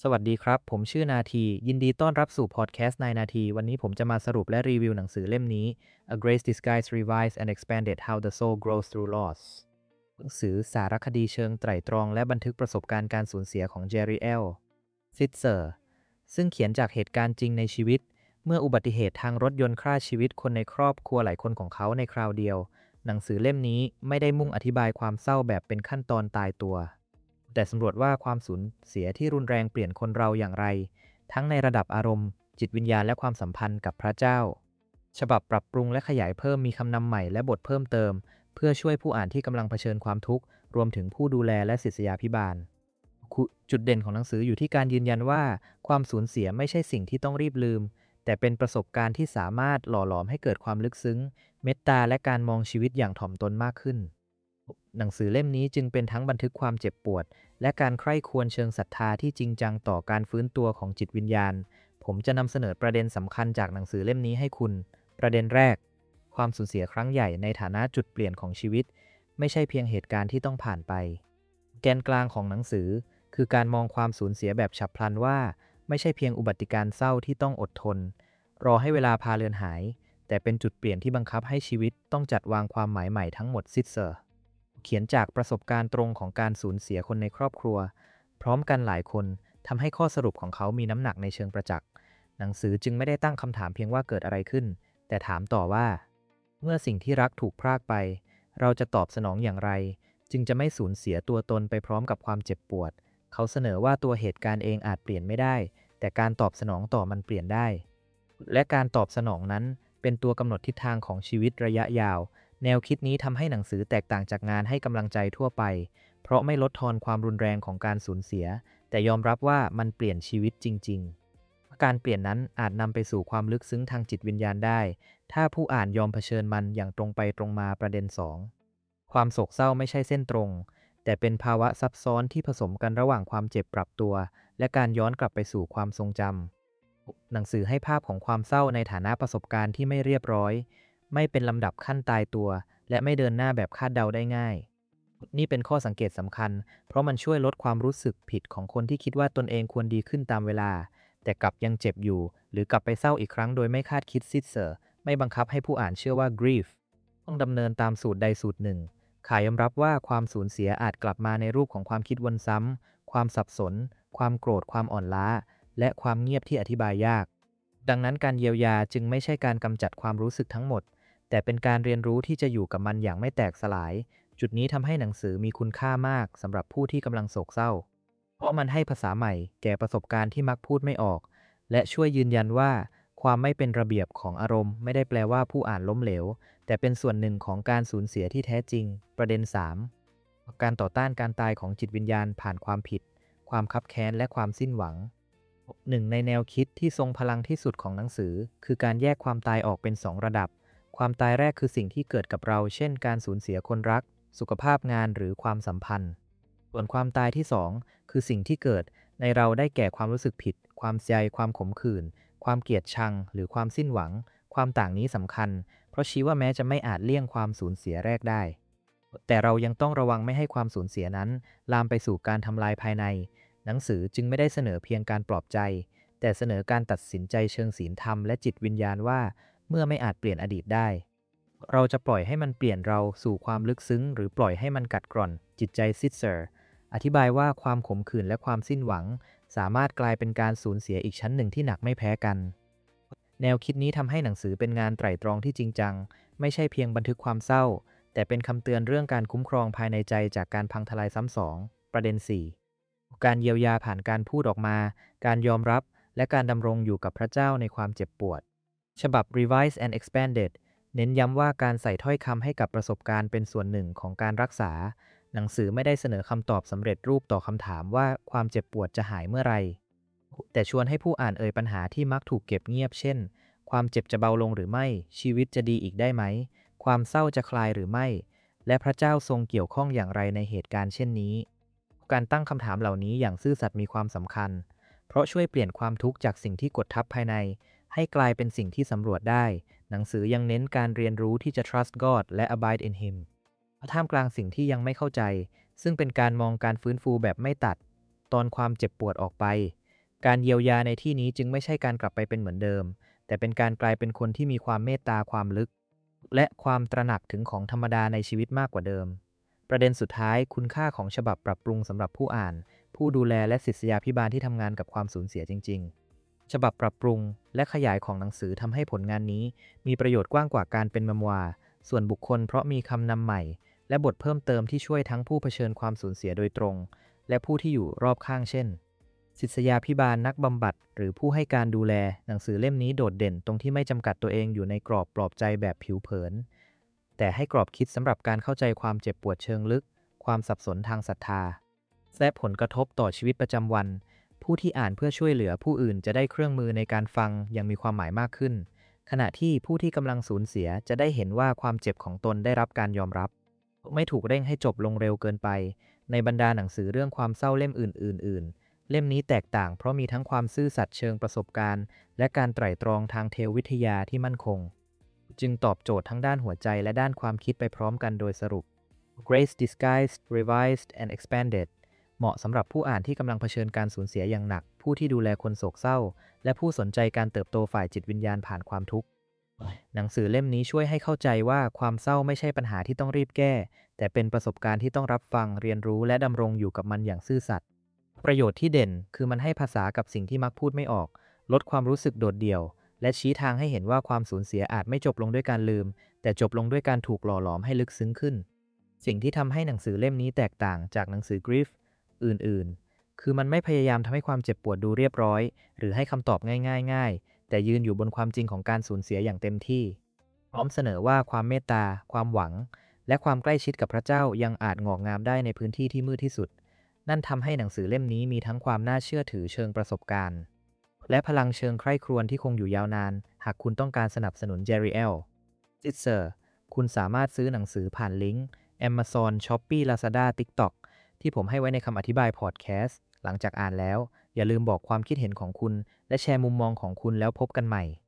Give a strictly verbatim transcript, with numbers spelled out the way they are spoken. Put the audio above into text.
สวัสดีครับ ผมชื่อนาทียินดีต้อนรับสู่พอดแคสต์นายนาทีวันนี้ผมจะมาสรุปและรีวิวหนังสือเล่มนี้ A Grace Disguised Revised and Expanded How the Soul Grows Through Loss หนังสือสารคดีเชิงไตร่ตรองและบันทึกประสบการณ์การสูญเสียของเจอรี่เอลซิตเซอร์ซึ่งเขียนจากเหตุการณ์จริงในชีวิตเมื่ออุบัติเหตุทางรถยนต์ฆ่าชีวิตคนในครอบครัวหลายคนของเขาในคราวเดียวหนังสือเล่มนี้ไม่ได้มุ่งอธิบายความเศร้าแบบเป็นขั้นตอนตายตัวแต่สำรวจว่าความสูญเสียที่รุนแรงเปลี่ยนคนเราอย่างไรทั้งในระดับอารมณ์จิตวิญญาณและความสัมพันธ์กับพระเจ้าฉบับปรับปรุงและขยายเพิ่มมีคำนำใหม่และบทเพิ่มเติมเพื่อช่วยผู้อ่านที่กำลังเผชิญความทุกข์รวมถึงผู้ดูแลและศิษยาภิบาลจุดเด่นของหนังสืออยู่ที่การยืนยันว่าความสูญเสียไม่ใช่สิ่งที่ต้องรีบลืมแต่เป็นประสบการณ์ที่สามารถหล่อหลอมให้เกิดความลึกซึ้งเมตตาและการมองชีวิตอย่างถ่อมตนมากขึ้นหนังสือเล่มนี้จึงเป็นทั้งบันทึกความเจ็บปวดและการใคร่ครวญเชิงศรัทธาที่จริงจังต่อการฟื้นตัวของจิตวิญญาณผมจะนำเสนอประเด็นสำคัญจากหนังสือเล่มนี้ให้คุณประเด็นแรกความสูญเสียครั้งใหญ่ในฐานะจุดเปลี่ยนของชีวิตไม่ใช่เพียงเหตุการณ์ที่ต้องผ่านไปแกนกลางของหนังสือคือการมองความสูญเสียแบบฉับพลันว่าไม่ใช่เพียงอุบัติการณ์เศร้าที่ต้องอดทนรอให้เวลาพาเลือนหายแต่เป็นจุดเปลี่ยนที่บังคับให้ชีวิตต้องจัดวางความหมายใหม่ทั้งหมดซิสเซอร์เขียนจากประสบการณ์ตรงของการสูญเสียคนในครอบครัวพร้อมกันหลายคนทำให้ข้อสรุปของเขามีน้ำหนักในเชิงประจักษ์หนังสือจึงไม่ได้ตั้งคำถามเพียงว่าเกิดอะไรขึ้นแต่ถามต่อว่าเมื่อสิ่งที่รักถูกพรากไปเราจะตอบสนองอย่างไรจึงจะไม่สูญเสียตัวตนไปพร้อมกับความเจ็บปวดเขาเสนอว่าตัวเหตุการณ์เองอาจเปลี่ยนไม่ได้แต่การตอบสนองต่อมันเปลี่ยนได้และการตอบสนองนั้นเป็นตัวกำหนดทิศทางของชีวิตระยะยาวแนวคิดนี้ทำให้หนังสือแตกต่างจากงานให้กำลังใจทั่วไปเพราะไม่ลดทอนความรุนแรงของการสูญเสียแต่ยอมรับว่ามันเปลี่ยนชีวิตจริงๆการเปลี่ยนนั้นอาจนำไปสู่ความลึกซึ้งทางจิตวิญญาณได้ถ้าผู้อ่านยอมเผชิญมันอย่างตรงไปตรงมาประเด็นสองความโศกเศร้าไม่ใช่เส้นตรงแต่เป็นภาวะซับซ้อนที่ผสมกันระหว่างความเจ็บปรับตัวและการย้อนกลับไปสู่ความทรงจำหนังสือให้ภาพของความเศร้าในฐานะประสบการณ์ที่ไม่เรียบร้อยไม่เป็นลำดับขั้นตายตัวและไม่เดินหน้าแบบคาดเดาได้ง่ายนี่เป็นข้อสังเกตสำคัญเพราะมันช่วยลดความรู้สึกผิดของคนที่คิดว่าตนเองควรดีขึ้นตามเวลาแต่กลับยังเจ็บอยู่หรือกลับไปเศร้าอีกครั้งโดยไม่คาดคิดซิสเซอร์ไม่บังคับให้ผู้อ่านเชื่อว่า grief ต้องดำเนินตามสูตรใดสูตรหนึ่งขายยอมรับว่าความสูญเสียอาจกลับมาในรูปของความคิดวนซ้ำความสับสนความโกรธความอ่อนล้าและความเงียบที่อธิบายยากดังนั้นการเยียวยาจึงไม่ใช่การกำจัดความรู้สึกทั้งหมดแต่เป็นการเรียนรู้ที่จะอยู่กับมันอย่างไม่แตกสลายจุดนี้ทำให้หนังสือมีคุณค่ามากสำหรับผู้ที่กำลังโศกเศร้าเพราะมันให้ภาษาใหม่แก่ประสบการณ์ที่มักพูดไม่ออกและช่วยยืนยันว่าความไม่เป็นระเบียบของอารมณ์ไม่ได้แปลว่าผู้อ่านล้มเหลวแต่เป็นส่วนหนึ่งของการสูญเสียที่แท้จริงประเด็นสามการต่อต้านการตายของจิตวิญญาณผ่านความผิดความคับแค้นและความสิ้นหวังหนึ่งในแนวคิดที่ทรงพลังที่สุดของหนังสือคือการแยกความตายออกเป็นสองระดับความตายแรกคือสิ่งที่เกิดกับเราเช่นการสูญเสียคนรักสุขภาพงานหรือความสัมพันธ์ส่วนความตายที่สองคือสิ่งที่เกิดในเราได้แก่ความรู้สึกผิดความเสียใจความขมขื่นความเกลียดชังหรือความสิ้นหวังความต่างนี้สำคัญเพราะชี้ว่าแม้จะไม่อาจเลี่ยงความสูญเสียแรกได้แต่เรายังต้องระวังไม่ให้ความสูญเสียนั้นลามไปสู่การทำลายภายในหนังสือจึงไม่ได้เสนอเพียงการปลอบใจแต่เสนอการตัดสินใจเชิงศีลธรรมและจิตวิญญาณว่าเมื่อไม่อาจเปลี่ยนอดีตได้เราจะปล่อยให้มันเปลี่ยนเราสู่ความลึกซึ้งหรือปล่อยให้มันกัดกร่อนจิตใจซิสเซอร์อธิบายว่าความขมขื่นและความสิ้นหวังสามารถกลายเป็นการสูญเสียอีกชั้นหนึ่งที่หนักไม่แพ้กันแนวคิดนี้ทำให้หนังสือเป็นงานไตร่ตรองที่จริงจังไม่ใช่เพียงบันทึกความเศร้าแต่เป็นคำเตือนเรื่องการคุ้มครองภายในใจจากการพังทลายซ้ำสองประเด็นสี่การเยียวยาผ่านการพูดออกมาการยอมรับและการดำรงอยู่กับพระเจ้าในความเจ็บปวดฉบับ Revised and Expanded เน้นย้ำว่าการใส่ถ้อยคำให้กับประสบการณ์เป็นส่วนหนึ่งของการรักษาหนังสือไม่ได้เสนอคำตอบสำเร็จรูปต่อคำถามว่าความเจ็บปวดจะหายเมื่อไรแต่ชวนให้ผู้อ่านเอ่ยปัญหาที่มักถูกเก็บเงียบเช่นความเจ็บจะเบาลงหรือไม่ชีวิตจะดีอีกได้ไหมความเศร้าจะคลายหรือไม่และพระเจ้าทรงเกี่ยวข้องอย่างไรในเหตุการณ์เช่นนี้การตั้งคำถามเหล่านี้อย่างซื่อสัตย์มีความสำคัญเพราะช่วยเปลี่ยนความทุกข์จากสิ่งที่กดทับภายในให้กลายเป็นสิ่งที่สำรวจได้หนังสือยังเน้นการเรียนรู้ที่จะ trust God และ abide in Him ท่ามกลางสิ่งที่ยังไม่เข้าใจซึ่งเป็นการมองการฟื้นฟูแบบไม่ตัดตอนความเจ็บปวดออกไปการเยียวยาในที่นี้จึงไม่ใช่การกลับไปเป็นเหมือนเดิมแต่เป็นการกลายเป็นคนที่มีความเมตตาความลึกและความตระหนักถึงของธรรมดาในชีวิตมากกว่าเดิมประเด็นสุดท้ายคุณค่าของฉบับปรับปรุงสำหรับผู้อ่านผู้ดูแลและศิษยาภิบาลที่ทำงานกับความสูญเสียจริงๆฉบับปรับปรุงและขยายของหนังสือทำให้ผลงานนี้มีประโยชน์กว้างกว่าการเป็นเมมวาร์ส่วนบุคคลเพราะมีคำนำใหม่และบทเพิ่มเติมที่ช่วยทั้งผู้เผชิญความสูญเสียโดยตรงและผู้ที่อยู่รอบข้างเช่นศิษยาภิบาลนักบำบัดหรือผู้ให้การดูแลหนังสือเล่มนี้โดดเด่นตรงที่ไม่จำกัดตัวเองอยู่ในกรอบปลอบใจแบบผิวเผินแต่ให้กรอบคิดสำหรับการเข้าใจความเจ็บปวดเชิงลึกความสับสนทางศรัทธาและผลกระทบต่อชีวิตประจำวันผู้ที่อ่านเพื่อช่วยเหลือผู้อื่นจะได้เครื่องมือในการฟังอย่างมีความหมายมากขึ้นขณะที่ผู้ที่กำลังสูญเสียจะได้เห็นว่าความเจ็บของตนได้รับการยอมรับไม่ถูกเร่งให้จบลงเร็วเกินไปในบรรดาหนังสือเรื่องความเศร้าเล่มอื่นๆเล่มนี้แตกต่างเพราะมีทั้งความซื่อสัตย์เชิงประสบการณ์และการไตร่ตรองทางเทววิทยาที่มั่นคงจึงตอบโจทย์ทั้งด้านหัวใจและด้านความคิดไปพร้อมกันโดยสรุป Grace Disguised Revised and Expanded เหมาะสำหรับผู้อ่านที่กำลังเผชิญการสูญเสียอย่างหนักผู้ที่ดูแลคนโศกเศร้าและผู้สนใจการเติบโตฝ่ายจิตวิญญาณผ่านความทุกข์หนังสือเล่มนี้ช่วยให้เข้าใจว่าความเศร้าไม่ใช่ปัญหาที่ต้องรีบแก้แต่เป็นประสบการณ์ที่ต้องรับฟังเรียนรู้และดำรงอยู่กับมันอย่างซื่อสัตย์ประโยชน์ที่เด่นคือมันให้ภาษากับสิ่งที่มักพูดไม่ออกลดความรู้สึกโดดเดี่ยวและชี้ทางให้เห็นว่าความสูญเสียอาจไม่จบลงด้วยการลืมแต่จบลงด้วยการถูกหล่อหลอมให้ลึกซึ้งขึ้นสิ่งที่ทำให้หนังสือเล่มนี้แตกต่างจากหนังสือ Grief อื่นๆคือมันไม่พยายามทำให้ความเจ็บปวดดูเรียบร้อยหรือให้คำตอบง่ายๆแต่ยืนอยู่บนความจริงของการสูญเสียอย่างเต็มที่พร้อมเสนอว่าความเมตตาความหวังและความใกล้ชิดกับพระเจ้ายังอาจงอกงามได้ในพื้นที่ที่มืดที่สุดนั่นทำให้หนังสือเล่มนี้มีทั้งความน่าเชื่อถือเชิงประสบการณ์และพลังเชิงใคร่ครวญที่คงอยู่ยาวนานหากคุณต้องการสนับสนุน Jeriel Sitzer คุณสามารถซื้อหนังสือผ่านลิงก์ Amazon Shopee Lazada TikTok ที่ผมให้ไว้ในคำอธิบายพอดแคสต์หลังจากอ่านแล้วอย่าลืมบอกความคิดเห็นของคุณและแชร์มุมมองของคุณแล้วพบกันใหม่